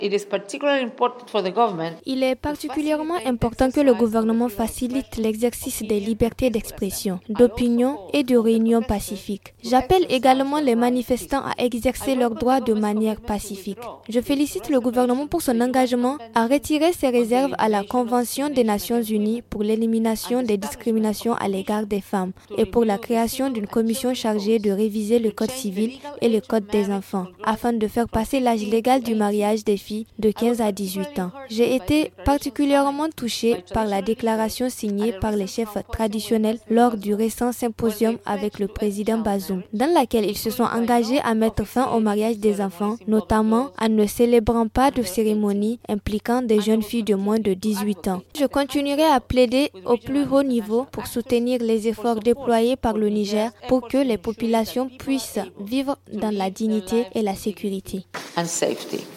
Il est particulièrement important que le gouvernement facilite l'exercice des libertés d'expression, d'opinion et de réunion pacifique. J'appelle également les manifestants à exercer leurs droits de manière pacifique. Je félicite le gouvernement pour son engagement à retirer ses réserves à la Convention des Nations Unies pour l'élimination des discriminations à l'égard des femmes et pour la création d'une commission chargée de réviser le Code civil et le Code des enfants, afin de faire passer l'âge légal du mariage des filles de 15 à 18 ans. J'ai été particulièrement touchée par la déclaration signée par les chefs traditionnels lors du récent symposium avec le président Bazoum, dans laquelle ils se sont engagés à mettre fin au mariage des enfants, notamment en ne célébrant pas de cérémonie impliquant des jeunes filles de moins de 18 ans. Je continuerai à plaider au plus haut niveau pour soutenir les efforts déployés par le Niger pour que les populations puissent vivre dans la dignité et la sécurité.